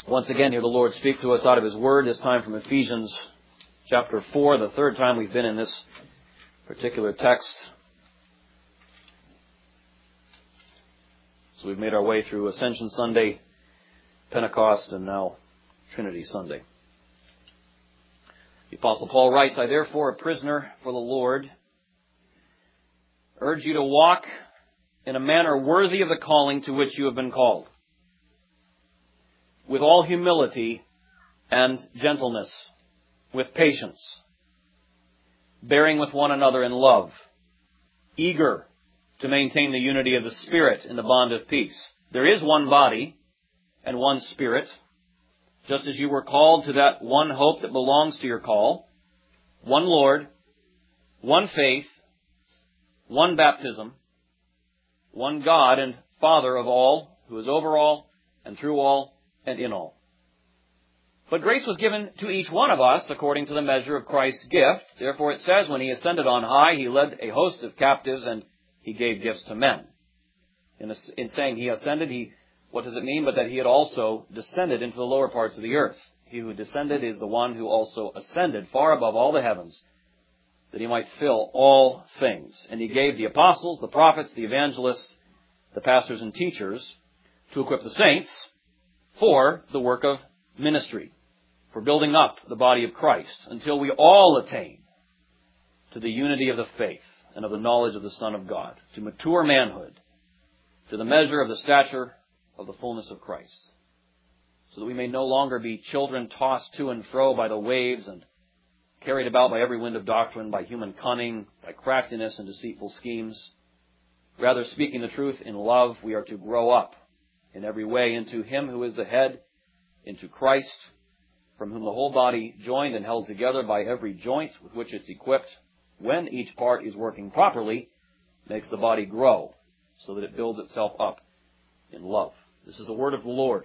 Once again, hear the Lord speak to us out of His Word, this time from Ephesians chapter 4, the third time we've been in this particular text. So we've made our way through Ascension Sunday, Pentecost, and now Trinity Sunday. The Apostle Paul writes, I therefore, a prisoner for the Lord, urge you to walk in a manner worthy of the calling to which you have been called, with all humility and gentleness, with patience, bearing with one another in love, eager to maintain the unity of the Spirit in the bond of peace. There is one body and one Spirit, just as you were called to that one hope that belongs to your call, one Lord, one faith, one baptism, one God and Father of all, who is over all and through all and in all. But grace was given to each one of us according to the measure of Christ's gift. Therefore it says, when He ascended on high, He led a host of captives and He gave gifts to men. In saying He ascended, what does it mean? But that He had also descended into the lower parts of the earth. He who descended is the one who also ascended far above all the heavens, that He might fill all things. And He gave the apostles, the prophets, the evangelists, the pastors and teachers to equip the saints for the work of ministry, for building up the body of Christ, until we all attain to the unity of the faith and of the knowledge of the Son of God, to mature manhood, to the measure of the stature of the fullness of Christ, so that we may no longer be children tossed to and fro by the waves and carried about by every wind of doctrine, by human cunning, by craftiness and deceitful schemes. Rather, speaking the truth in love, we are to grow up in every way into Him who is the head, into Christ, from whom the whole body, joined and held together by every joint with which it's equipped, when each part is working properly, makes the body grow, so that it builds itself up in love. This is the word of the Lord.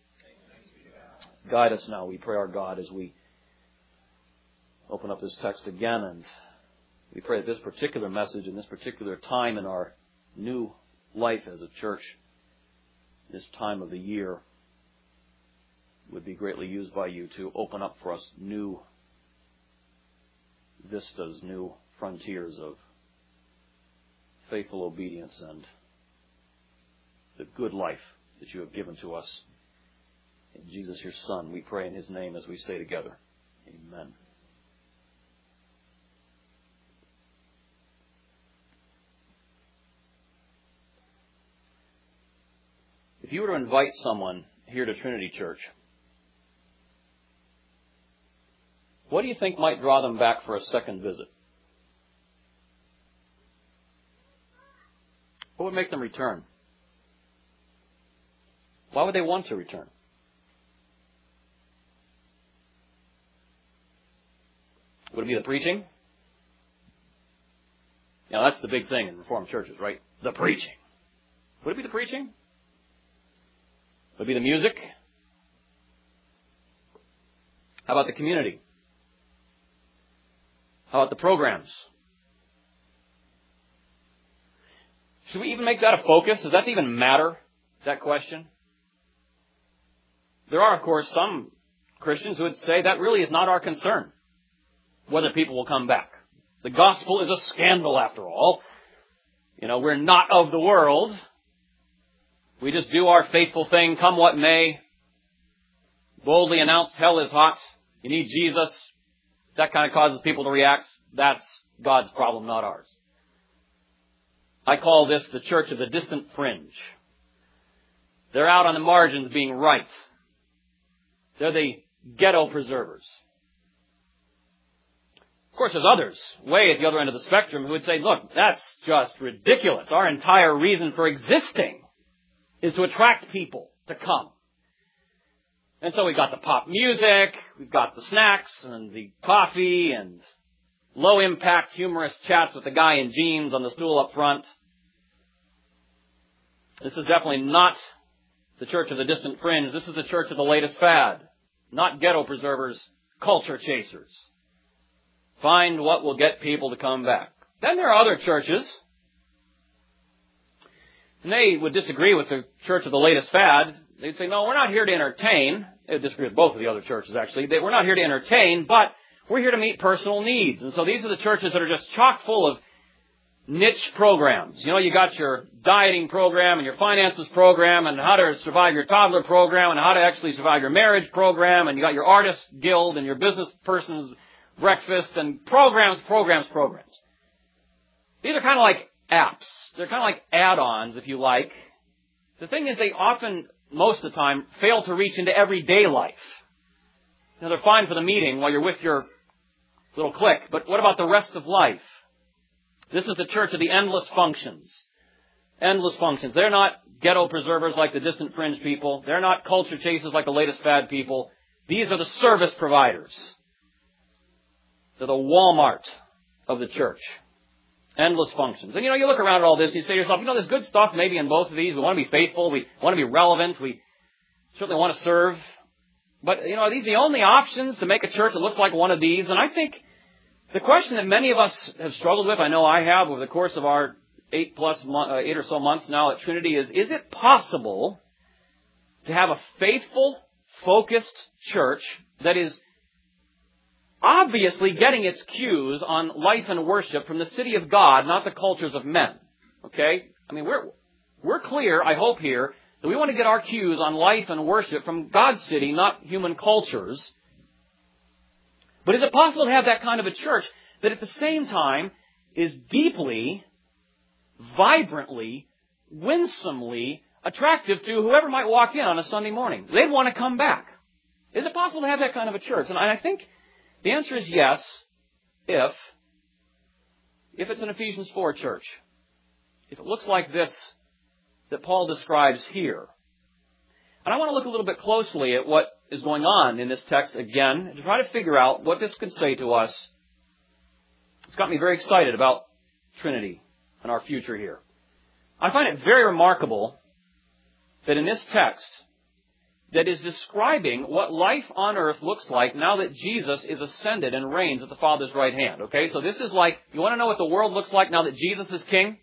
Guide us now, we pray, our God, as we open up this text again, and we pray that this particular message and this particular time in our new life as a church, this time of the year, would be greatly used by You to open up for us new vistas, new frontiers of faithful obedience and the good life that You have given to us. In Jesus, Your Son, we pray in His name as we say together, Amen. If you were to invite someone here to Trinity Church, what do you think might draw them back for a second visit? What would make them return? Why would they want to return? Would it be the preaching? Now, that's the big thing in Reformed churches, right? The preaching. Would it be the preaching? Would it be the music? How about the community? How about the programs? Should we even make that a focus? Does that even matter, that question? There are, of course, some Christians who would say that really is not our concern, whether people will come back. The gospel is a scandal, after all. We're not of the world. We just do our faithful thing, come what may. Boldly announce hell is hot. You need Jesus. That kind of causes people to react. That's God's problem, not ours. I call this the church of the distant fringe. They're out on the margins being right. They're the ghetto preservers. Of course, there's others way at the other end of the spectrum who would say, look, that's just ridiculous. Our entire reason for existing is to attract people to come. And so we've got the pop music, we've got the snacks and the coffee and low-impact humorous chats with the guy in jeans on the stool up front. This is definitely not the church of the distant fringe. This is the church of the latest fad. Not ghetto preservers, culture chasers. Find what will get people to come back. Then there are other churches, and they would disagree with the church of the latest fad. They'd say, no, we're not here to entertain. disagree with both of the other churches, actually. We're not here to entertain, but we're here to meet personal needs. And so these are the churches that are just chock full of niche programs. You know, you got your dieting program and your finances program and how to survive your toddler program and how to actually survive your marriage program, and you got your artist guild and your business person's breakfast and programs. These are kind of like apps. They're kind of like add-ons, if you like. The thing is, they often, most of the time, fail to reach into everyday life. Now, they're fine for the meeting while you're with your little clique, but what about the rest of life? This is the church of the endless functions. Endless functions. They're not ghetto preservers like the distant fringe people. They're not culture chasers like the latest fad people. These are the service providers. They're the Walmart of the church. Endless functions. And you look around at all this and you say to yourself, there's good stuff maybe in both of these. We want to be faithful. We want to be relevant. We certainly want to serve. But, are these the only options to make a church that looks like one of these? And I think the question that many of us have struggled with, I know I have over the course of our 8 or so months now at Trinity, is it possible to have a faithful, focused church that is obviously getting its cues on life and worship from the city of God, not the cultures of men? Okay? I mean, we're clear, I hope here, that we want to get our cues on life and worship from God's city, not human cultures. But is it possible to have that kind of a church that at the same time is deeply, vibrantly, winsomely attractive to whoever might walk in on a Sunday morning? They'd want to come back. Is it possible to have that kind of a church? And I think the answer is yes, if it's an Ephesians 4 church. If it looks like this that Paul describes here. And I want to look a little bit closely at what is going on in this text again to try to figure out what this could say to us. It's got me very excited about Trinity and our future here. I find it very remarkable that in this text that is describing what life on earth looks like now that Jesus is ascended and reigns at the Father's right hand. Okay, so this is like, you want to know what the world looks like now that Jesus is king?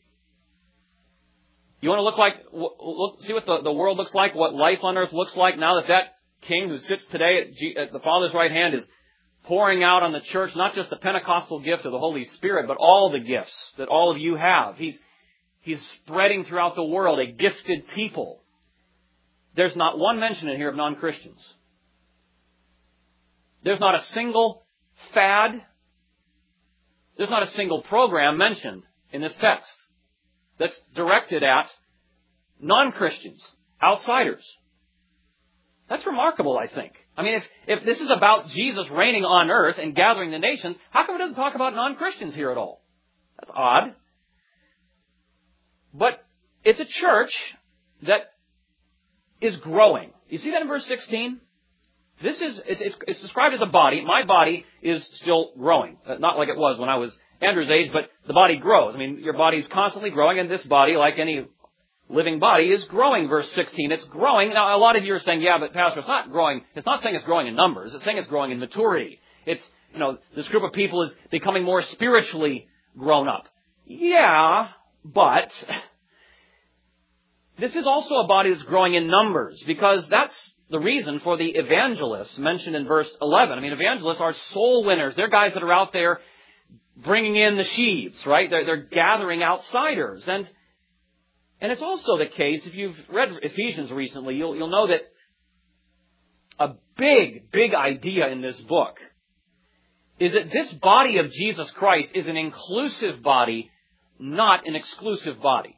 You want to see what the world looks like, what life on earth looks like now that king who sits today at the Father's right hand is pouring out on the church, not just the Pentecostal gift of the Holy Spirit, but all the gifts that all of you have. He's spreading throughout the world a gifted people. There's not one mention in here of non-Christians. There's not a single fad. There's not a single program mentioned in this text that's directed at non-Christians, outsiders. That's remarkable, I think. I mean, if this is about Jesus reigning on earth and gathering the nations, how come it doesn't talk about non-Christians here at all? That's odd. But it's a church that is growing. You see that in verse 16? It's described as a body. My body is still growing. Not like it was when I was Andrew's age, but the body grows. I mean, your body's constantly growing, and this body, like any living body, is growing, verse 16. It's growing. Now, a lot of you are saying, yeah, but Pastor, it's not growing. It's not saying it's growing in numbers. It's saying it's growing in maturity. It's, this group of people is becoming more spiritually grown up. Yeah, but this is also a body that's growing in numbers, because that's the reason for the evangelists mentioned in verse 11. I mean, evangelists are soul winners. They're guys that are out there bringing in the sheaves, right? They're gathering outsiders. And it's also the case, if you've read Ephesians recently, you'll know that a big idea in this book is that this body of Jesus Christ is an inclusive body, not an exclusive body.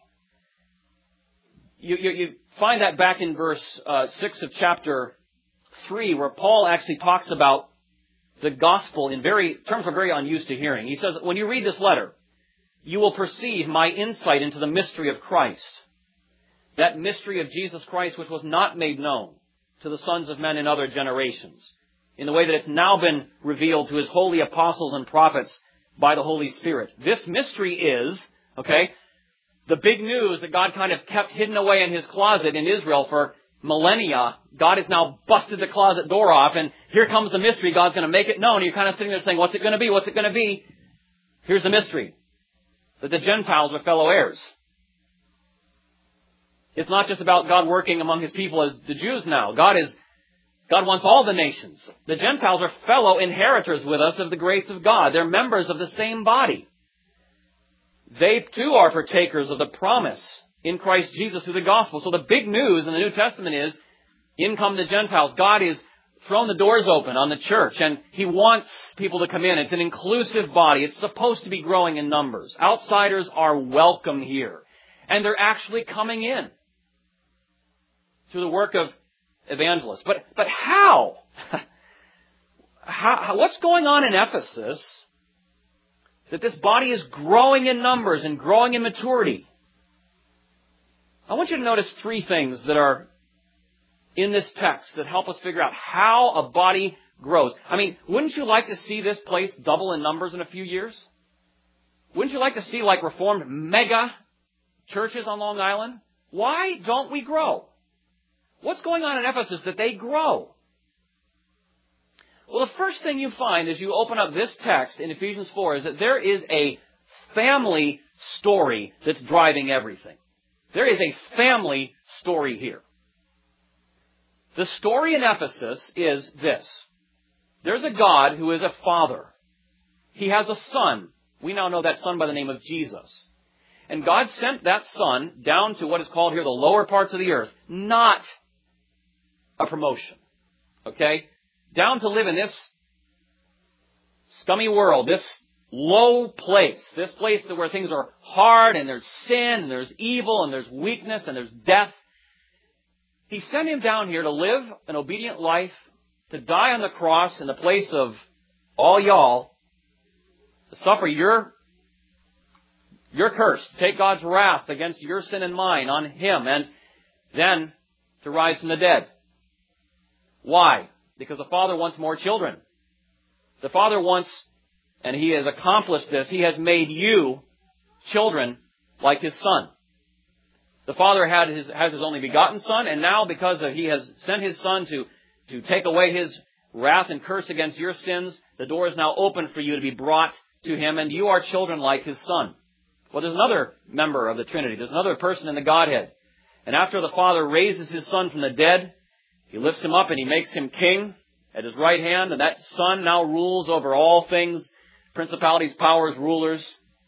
You find that back in verse 6 of chapter 3, where Paul actually talks about the gospel in terms we're very unused to hearing. He says, when you read this letter, you will perceive my insight into the mystery of Christ. That mystery of Jesus Christ which was not made known to the sons of men in other generations, in the way that it's now been revealed to his holy apostles and prophets by the Holy Spirit. This mystery is, the big news that God kind of kept hidden away in his closet in Israel for millennia. God has now busted the closet door off, and here comes the mystery. God's going to make it known. And you're kind of sitting there saying, what's it going to be? What's it going to be? Here's the mystery. That the Gentiles are fellow heirs. It's not just about God working among his people as the Jews now. God is God wants all the nations. The Gentiles are fellow inheritors with us of the grace of God. They're members of the same body. They too are partakers of the promise in Christ Jesus through the gospel. So the big news in the New Testament is, in come the Gentiles. God has thrown the doors open on the church, and He wants people to come in. It's an inclusive body. It's supposed to be growing in numbers. Outsiders are welcome here. And they're actually coming in through the work of evangelists. But how? What's going on in Ephesus that this body is growing in numbers and growing in maturity? I want you to notice three things that are in this text that help us figure out how a body grows. I mean, wouldn't you like to see this place double in numbers in a few years? Wouldn't you like to see like Reformed mega churches on Long Island? Why don't we grow? What's going on in Ephesus that they grow? Well, the first thing you find as you open up this text in Ephesians 4 is that there is a family story that's driving everything. There is a family story here. The story in Ephesus is this. There's a God who is a father. He has a son. We now know that son by the name of Jesus. And God sent that son down to what is called here the lower parts of the earth. Not a promotion. Okay? Down to live in this scummy world, this low place, this place where things are hard and there's sin and there's evil and there's weakness and there's death. He sent him down here to live an obedient life, to die on the cross in the place of all y'all, to suffer your curse, to take God's wrath against your sin and mine on Him, and then to rise from the dead. Why? Because the Father wants more children. The Father wants, and He has accomplished this, He has made you children like His Son. The Father has His only begotten Son, and now because He has sent His Son to take away His wrath and curse against your sins, the door is now open for you to be brought to Him, and you are children like His Son. Well, there's another member of the Trinity. There's another person in the Godhead. And after the Father raises His Son from the dead, He lifts Him up and He makes Him king at His right hand, and that Son now rules over all things, principalities, powers, rulers,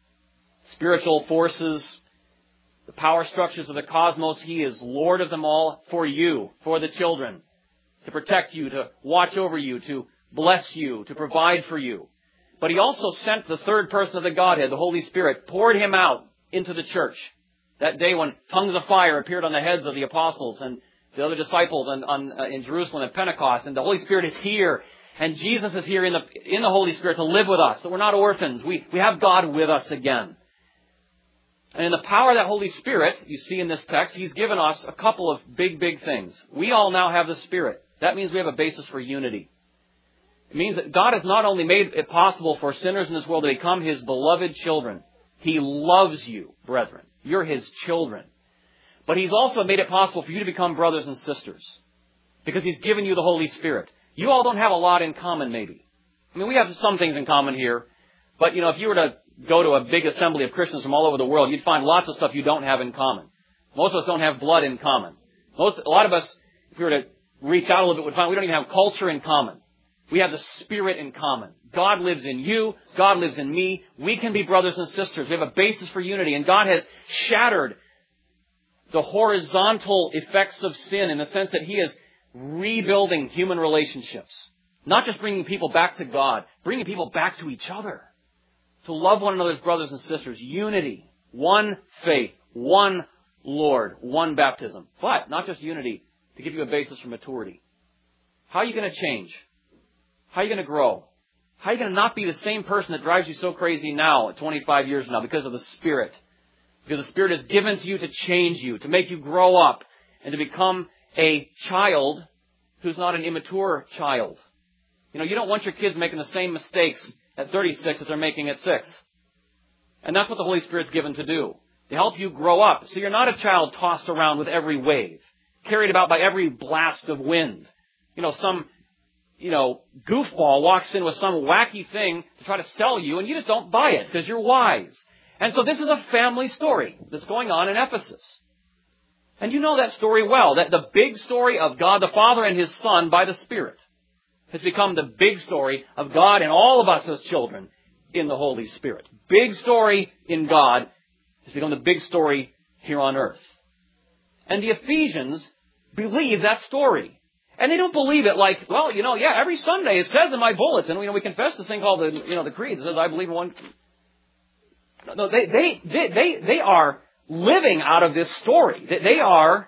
spiritual forces, the power structures of the cosmos. He is Lord of them all for you, for the children, to protect you, to watch over you, to bless you, to provide for you. But He also sent the third person of the Godhead, the Holy Spirit, poured Him out into the church. That day when tongues of fire appeared on the heads of the apostles and the other disciples in Jerusalem at Pentecost. And the Holy Spirit is here. And Jesus is here in the Holy Spirit to live with us. So we're not orphans. We have God with us again. And in the power of that Holy Spirit, you see in this text, He's given us a couple of big things. We all now have the Spirit. That means we have a basis for unity. It means that God has not only made it possible for sinners in this world to become His beloved children. He loves you, brethren. You're His children. But He's also made it possible for you to become brothers and sisters. Because He's given you the Holy Spirit. You all don't have a lot in common, maybe. I mean, we have some things in common here. But, if you were to go to a big assembly of Christians from all over the world, you'd find lots of stuff you don't have in common. Most of us don't have blood in common. A lot of us, if we were to reach out a little bit, would find we don't even have culture in common. We have the Spirit in common. God lives in you. God lives in me. We can be brothers and sisters. We have a basis for unity. And God has shattered the horizontal effects of sin in the sense that He is rebuilding human relationships. Not just bringing people back to God, bringing people back to each other. To love one another as brothers and sisters. Unity. One faith. One Lord. One baptism. But not just unity, to give you a basis for maturity. How are you going to change? How are you going to grow? How are you going to not be the same person that drives you so crazy now, at 25 years now, because of the Spirit? Because the Spirit is given to you to change you, to make you grow up, and to become a child who's not an immature child. You don't want your kids making the same mistakes at 36 that they're making at 6. And that's what the Holy Spirit's given to do, to help you grow up. So you're not a child tossed around with every wave, carried about by every blast of wind. Some goofball walks in with some wacky thing to try to sell you, and you just don't buy it because you're wise. And so this is a family story that's going on in Ephesus. And you know that story well, that the big story of God the Father and His Son by the Spirit has become the big story of God and all of us as children in the Holy Spirit. Big story in God has become the big story here on earth. And the Ephesians believe that story. And they don't believe it like, well, every Sunday it says in my bulletin, we confess this thing called the creed. It says, I believe in one. No, they are living out of this story. They are,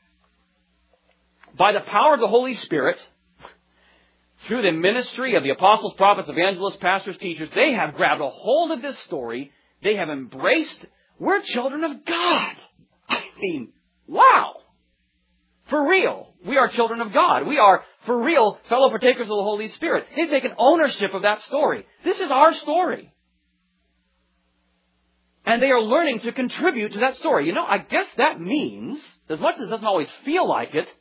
by the power of the Holy Spirit, through the ministry of the apostles, prophets, evangelists, pastors, teachers, they have grabbed a hold of this story. They have embraced, we're children of God. I mean, wow. For real, we are children of God. We are, for real, fellow partakers of the Holy Spirit. They've taken ownership of that story. This is our story. And they are learning to contribute to that story. I guess that means, as much as it doesn't always feel like it,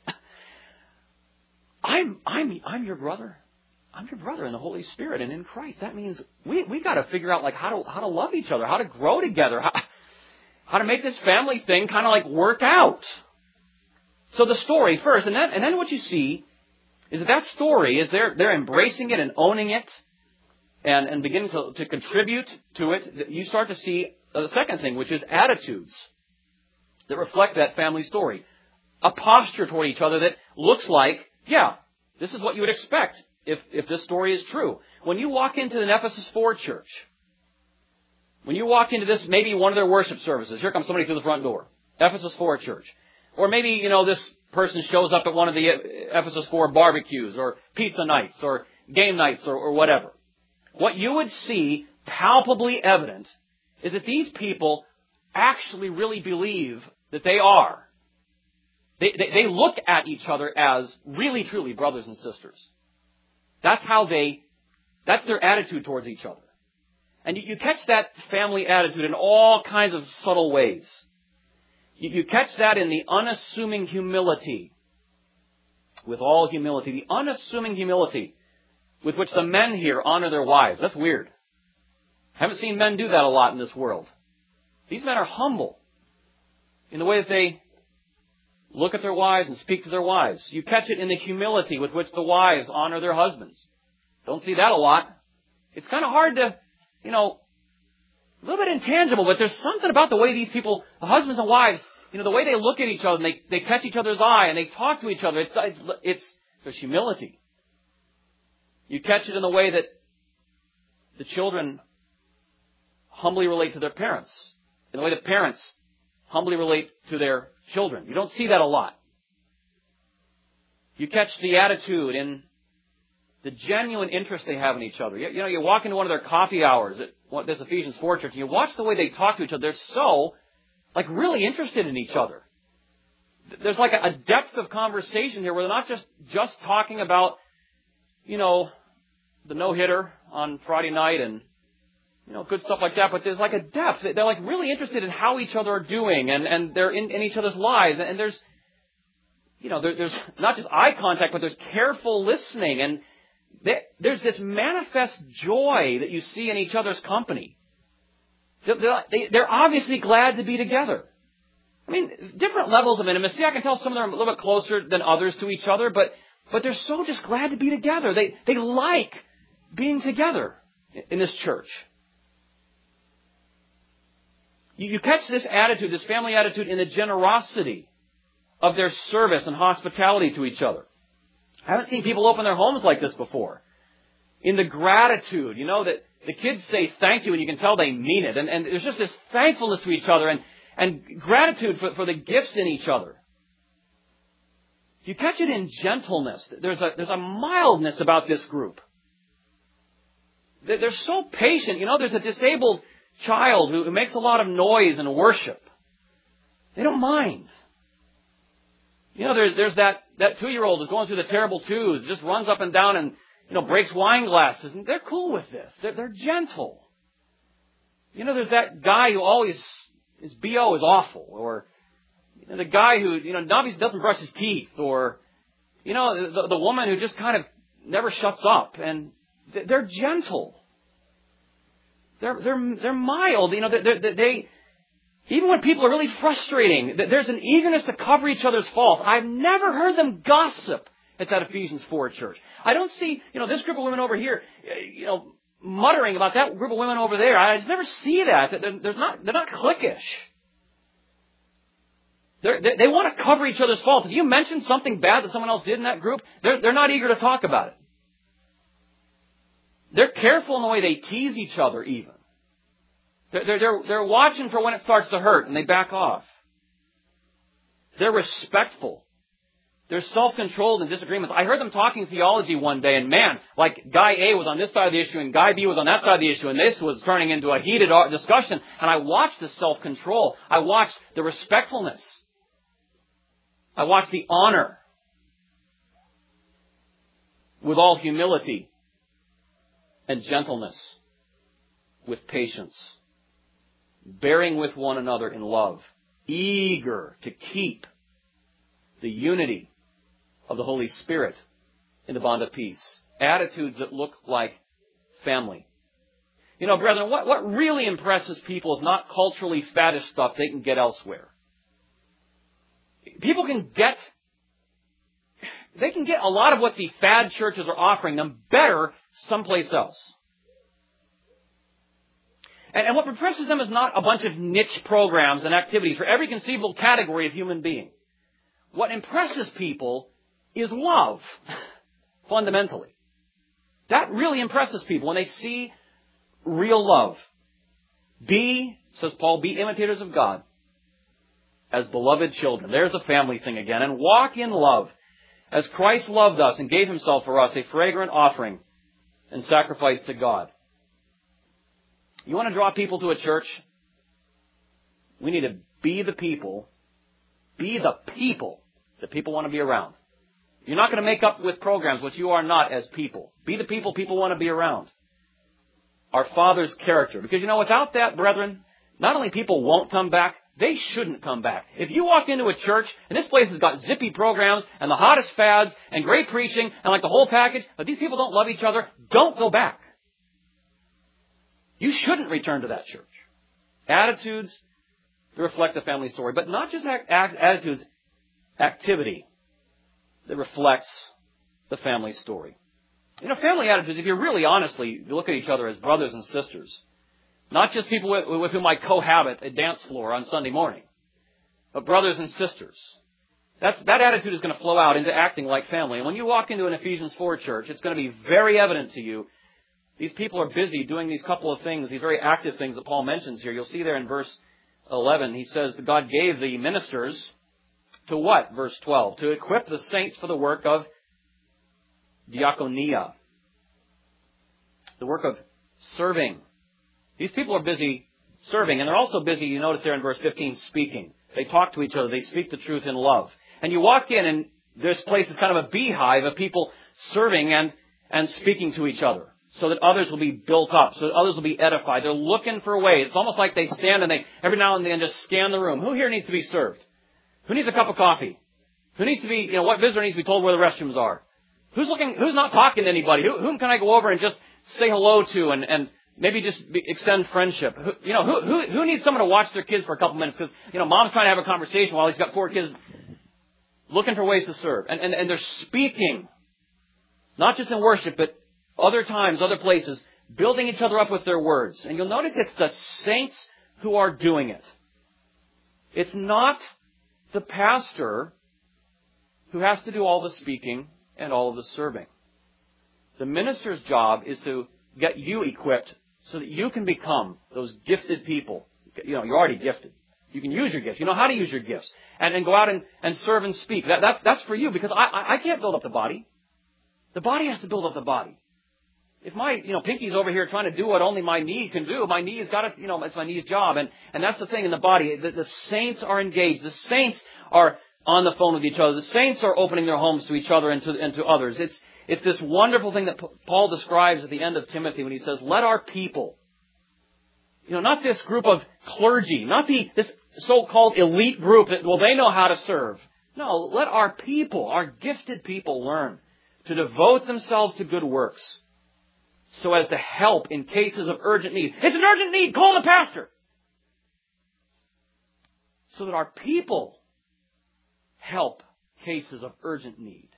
I'm your brother. I'm your brother in the Holy Spirit and in Christ. That means we got to figure out how to love each other, how to grow together, how to make this family thing kind of work out. So the story first, and then what you see is that story is they're embracing it and owning it and beginning to contribute to it. You start to see the second thing, which is attitudes that reflect that family story. A posture toward each other that looks like, this is what you would expect if this story is true. When you walk into an Ephesus 4 church, when you walk into this, maybe one of their worship services, here comes somebody through the front door, Ephesus 4 church. Or maybe, this person shows up at one of the Ephesus 4 barbecues or pizza nights or game nights or whatever. What you would see palpably evident is that these people actually really believe that they are. They look at each other as really, truly brothers and sisters. That's their attitude towards each other. And you catch that family attitude in all kinds of subtle ways. You catch that in the unassuming humility, with all humility, the unassuming humility with which the men here honor their wives. That's weird. I haven't seen men do that a lot in this world. These men are humble in the way that they look at their wives and speak to their wives. You catch it in the humility with which the wives honor their husbands. Don't see that a lot. It's kind of hard to, a little bit intangible, but there's something about the way these people, the husbands and wives, the way they look at each other and they catch each other's eye and they talk to each other. There's humility. You catch it in the way that the children humbly relate to their parents, in the way that parents humbly relate to their children. You don't see that a lot. You catch the attitude in the genuine interest they have in each other. You walk into one of their coffee hours at this Ephesians 4 church, and you watch the way they talk to each other. They're so, really interested in each other. There's a depth of conversation here where they're not just talking about, the no-hitter on Friday night and, good stuff like that, but there's a depth. They're really interested in how each other are doing and they're in each other's lives. And there's, there's not just eye contact, but there's careful listening and there's this manifest joy that you see in each other's company. They're obviously glad to be together. Different levels of intimacy. I can tell some of them are a little bit closer than others to each other, but they're so just glad to be together. They like being together in this church. You catch this attitude, this family attitude, in the generosity of their service and hospitality to each other. I haven't seen people open their homes like this before. In the gratitude, that the kids say thank you and you can tell they mean it. And there's just this thankfulness to each other and gratitude for the gifts in each other. You catch it in gentleness. There's a mildness about this group. They're so patient. There's a disabled child who makes a lot of noise in worship. They don't mind. There's that 2-year-old who's going through the terrible twos, just runs up and down and, breaks wine glasses. And they're cool with this. They're gentle. There's that guy who always, his BO is awful. Or, the guy who, obviously doesn't brush his teeth. Or, the woman who just kind of never shuts up. And they're gentle. They're mild. Even when people are really frustrating, there's an eagerness to cover each other's faults. I've never heard them gossip at that Ephesians 4 church. I don't see, this group of women over here, muttering about that group of women over there. I just never see that. They're not cliquish. They want to cover each other's faults. If you mention something bad that someone else did in that group, they're not eager to talk about it. They're careful in the way they tease each other even. They're watching for when it starts to hurt and they back off. They're respectful. They're self-controlled in disagreements. I heard them talking theology one day, and man, like guy A was on this side of the issue and guy B was on that side of the issue, and this was turning into a heated discussion. And I watched the self-control. I watched the respectfulness. I watched the honor with all humility and gentleness, with patience, bearing with one another in love, eager to keep the unity of the Holy Spirit in the bond of peace. Attitudes that look like family. Brethren, what really impresses people is not culturally faddish stuff they can get elsewhere. People can get a lot of what the fad churches are offering them better someplace else. And what impresses them is not a bunch of niche programs and activities for every conceivable category of human being. What impresses people is love, fundamentally. That really impresses people when they see real love. Says Paul, be imitators of God as beloved children. There's the family thing again. And walk in love as Christ loved us and gave himself for us, a fragrant offering and sacrifice to God. You want to draw people to a church? We need to be the people. Be the people that people want to be around. You're not going to make up with programs what you are not as people. Be the people want to be around. Our Father's character. Because without that, brethren, not only people won't come back, they shouldn't come back. If you walk into a church and this place has got zippy programs and the hottest fads and great preaching and like the whole package, but these people don't love each other, don't go back. You shouldn't return to that church. Attitudes that reflect the family story, but not just attitudes, activity that reflects the family story. Family attitudes, if you really honestly look at each other as brothers and sisters, not just people with whom I cohabit a dance floor on Sunday morning, but brothers and sisters. That attitude is going to flow out into acting like family. And when you walk into an Ephesians 4 church, it's going to be very evident to you. These people are busy doing these couple of things, these very active things that Paul mentions here. You'll see there in verse 11, he says that God gave the ministers to what? Verse 12. To equip the saints for the work of diakonia. The work of serving. These people are busy serving, and they're also busy, you notice there in verse 15, speaking. They talk to each other. They speak the truth in love. And you walk in, and this place is kind of a beehive of people serving and speaking to each other, so that others will be built up, so that others will be edified. They're looking for ways. It's almost like they stand and they every now and then just scan the room. Who here needs to be served? Who needs a cup of coffee? Who needs to be, what visitor needs to be told where the restrooms are? Who's not talking to anybody? Whom can I go over and just say hello to and maybe just extend friendship? Who needs someone to watch their kids for a couple minutes because, mom's trying to have a conversation while he's got 4 kids looking for ways to serve. And they're speaking, not just in worship, but other times, other places, building each other up with their words. And you'll notice it's the saints who are doing it. It's not the pastor who has to do all the speaking and all of the serving. The minister's job is to get you equipped so that you can become those gifted people. You're already gifted. You can use your gifts. You know how to use your gifts. And go out and serve and speak. That's for you because I can't build up the body. The body has to build up the body. If my, pinky's over here trying to do what only my knee can do, my knee's got to, it's my knee's job. And that's the thing in the body. The saints are engaged. The saints are on the phone with each other. The saints are opening their homes to each other and to others. It's this wonderful thing that Paul describes at the end of Timothy when he says, let our people, not this group of clergy, not this so-called elite group that, they know how to serve. No, let our people, our gifted people learn to devote themselves to good works so as to help in cases of urgent need. It's an urgent need. Call the pastor. so that our people help cases of urgent need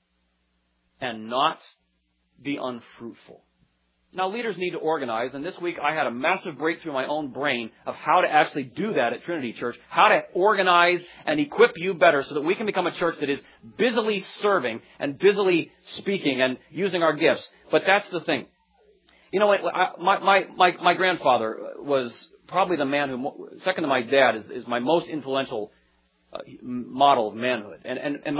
and not be unfruitful. Now, leaders need to organize, and this week I had a massive breakthrough in my own brain of how to actually do that at Trinity Church, how to organize and equip you better so that we can become a church that is busily serving and busily speaking and using our gifts. But that's the thing. You know, my grandfather was probably the man who, second to my dad, is my most influential model of manhood. And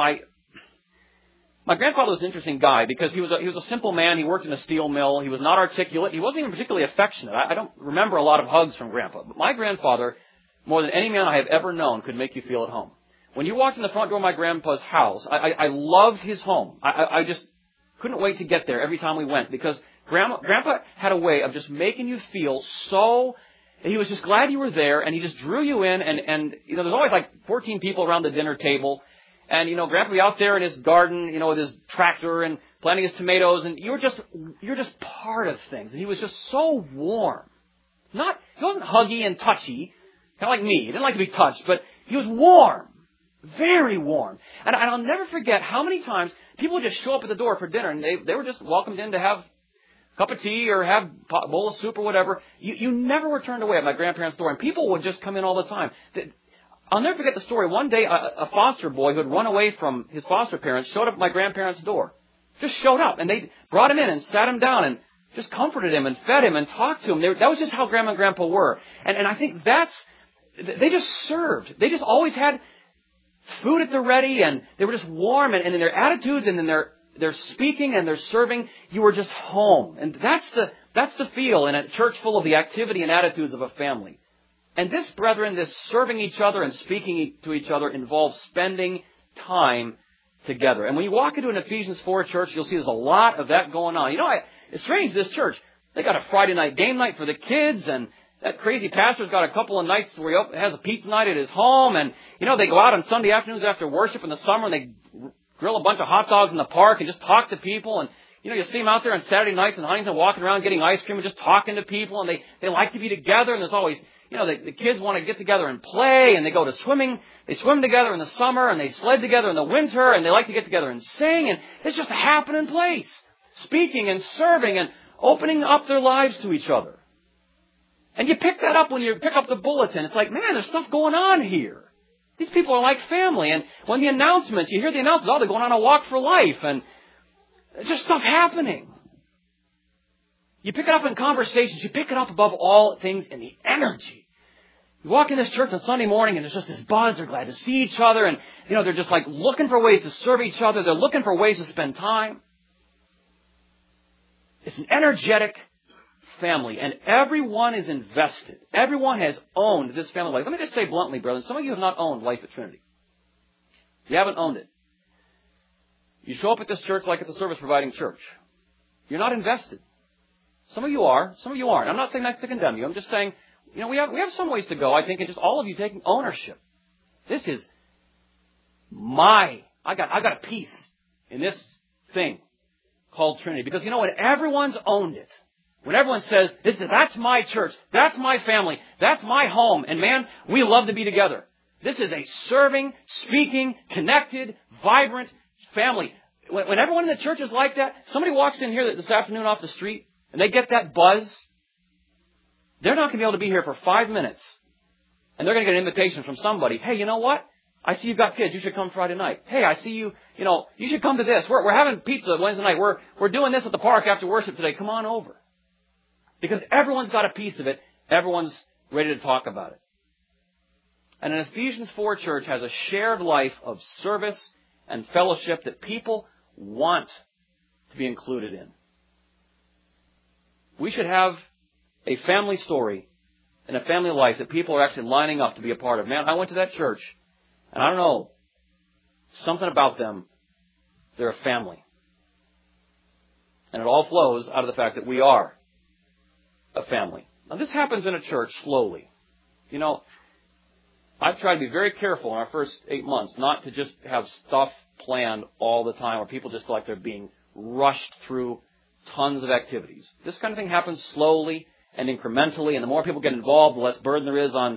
my grandfather was an interesting guy because he was a simple man. He worked in a steel mill. He was not articulate. He wasn't even particularly affectionate. I don't remember a lot of hugs from Grandpa. But my grandfather, more than any man I have ever known, could make you feel at home. When you walked in the front door of my grandpa's house, I loved his home. I just couldn't wait to get there every time we went because Grandpa had a way of just making you feel so... He was just glad you were there, and he just drew you in, and you know, there's always like 14 people around the dinner table. And, you know, Grandpa would be out there in his garden, you know, with his tractor and planting his tomatoes, and you're just part of things. And he was just so warm. He wasn't huggy and touchy, kind of like me. He didn't like to be touched, but he was warm. Very warm. And I'll never forget how many times people would just show up at the door for dinner, and they were just welcomed in to have a cup of tea or have a bowl of soup or whatever. You never were turned away at my grandparents' door, and people would just come in all the time. I'll never forget the story. One day, a foster boy who had run away from his foster parents showed up at my grandparents' door. Just showed up. And they brought him in and sat him down and just comforted him and fed him and talked to him. That was just how Grandma and Grandpa were. And I think they just served. They just always had food at the ready, and they were just warm. And in their attitudes and in their speaking and their serving, you were just home. And that's the feel in a church full of the activity and attitudes of a family. And this, brethren, this serving each other and speaking to each other involves spending time together. And when you walk into an Ephesians 4 church, you'll see there's a lot of that going on. You know, it's strange, this church. They got a Friday night game night for the kids, and that crazy pastor's got a couple of nights where he has a pizza night at his home, and, you know, they go out on Sunday afternoons after worship in the summer, and they grill a bunch of hot dogs in the park and just talk to people, and, you know, you see them out there on Saturday nights in Huntington walking around getting ice cream and just talking to people, and they like to be together, and there's always... You know, the kids want to get together and play, and they go to swimming. They swim together in the summer, and they sled together in the winter, and they like to get together and sing, and it's just a happening place. Speaking and serving and opening up their lives to each other. And you pick that up when you pick up the bulletin. It's like, man, there's stuff going on here. These people are like family. And when the announcements, you hear the announcements, oh, they're going on a walk for life, and there's just stuff happening. You pick it up in conversations. You pick it up above all things in the energy. You walk in this church on Sunday morning and there's just this buzz. They're glad to see each other. And, you know, they're just like looking for ways to serve each other. They're looking for ways to spend time. It's an energetic family. And everyone is invested. Everyone has owned this family life. Let me just say bluntly, brothers, some of you have not owned life at Trinity. You haven't owned it. You show up at this church like it's a service-providing church. You're not invested. Some of you are. Some of you aren't. I'm not saying that to condemn you. I'm just saying, you know, we have some ways to go, I think, and just all of you taking ownership. This is I got a piece in this thing called Trinity. Because, you know, when everyone's owned it, when everyone says, that's my church, that's my family, that's my home, and man, we love to be together. This is a serving, speaking, connected, vibrant family. When everyone in the church is like that, somebody walks in here this afternoon off the street, and they get that buzz, they're not going to be able to be here for 5 minutes. And they're going to get an invitation from somebody. Hey, you know what? I see you've got kids. You should come Friday night. Hey, I see you, you should come to this. We're having pizza Wednesday night. We're doing this at the park after worship today. Come on over. Because everyone's got a piece of it. Everyone's ready to talk about it. And an Ephesians 4 church has a shared life of service and fellowship that people want to be included in. We should have a family story and a family life that people are actually lining up to be a part of. Man, I went to that church, and I don't know, something about them, they're a family. And it all flows out of the fact that we are a family. Now, this happens in a church slowly. You know, I've tried to be very careful in our first 8 months not to just have stuff planned all the time where people just feel like they're being rushed through tons of activities. This kind of thing happens slowly and incrementally, and the more people get involved, the less burden there is on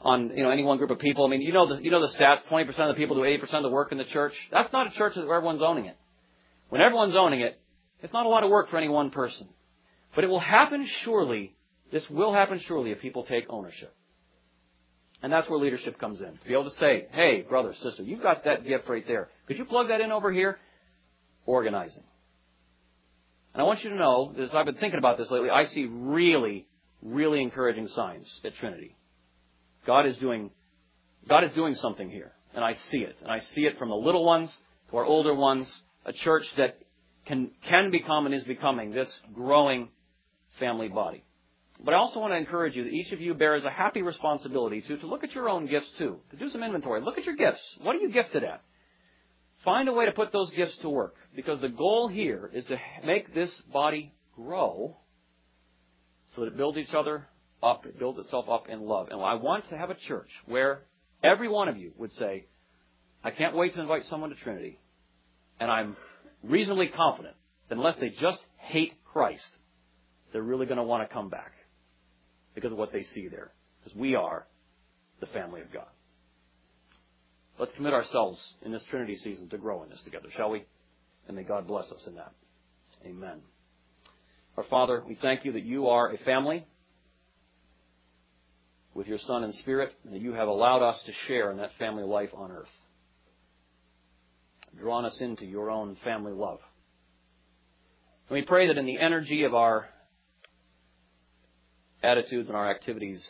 on any one group of people. I mean, you know the stats. 20% of the people do 80% of the work in the church. That's not a church where everyone's owning it. When everyone's owning it, it's not a lot of work for any one person. But it will happen surely. This will happen surely if people take ownership. And that's where leadership comes in. To be able to say, hey, brother, sister, you've got that gift right there. Could you plug that in over here? Organizing. And I want you to know, as I've been thinking about this lately, I see really, really encouraging signs at Trinity. God is doing something here. And I see it. And I see it from the little ones to our older ones. A church that can become and is becoming this growing family body. But I also want to encourage you that each of you bears a happy responsibility to look at your own gifts too. To do some inventory. Look at your gifts. What are you gifted at? Find a way to put those gifts to work. Because the goal here is to make this body grow so that it builds each other up. It builds itself up in love. And I want to have a church where every one of you would say, I can't wait to invite someone to Trinity. And I'm reasonably confident that unless they just hate Christ, they're really going to want to come back because of what they see there. Because we are the family of God. Let's commit ourselves in this Trinity season to grow in this together, shall we? And may God bless us in that. Amen. Our Father, we thank you that you are a family with your Son and Spirit, and that you have allowed us to share in that family life on earth. Drawn us into your own family love. And we pray that in the energy of our attitudes and our activities,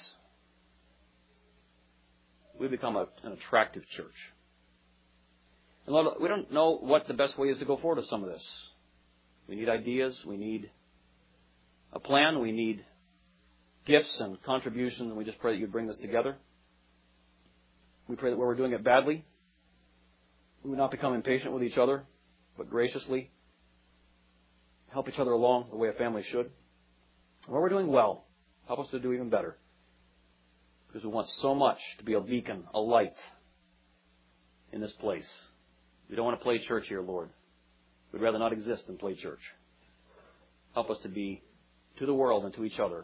we become an attractive church. And Lord, we don't know what the best way is to go forward with some of this. We need ideas. We need a plan. We need gifts and contributions. And we just pray that you'd bring this together. We pray that where we're doing it badly, we would not become impatient with each other, but graciously help each other along the way a family should. Where we're doing well, help us to do even better. Because we want so much to be a beacon, a light in this place. We don't want to play church here, Lord. We'd rather not exist than play church. Help us to be to the world and to each other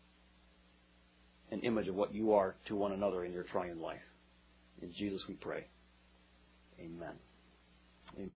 an image of what you are to one another in your triune life. In Jesus we pray. Amen.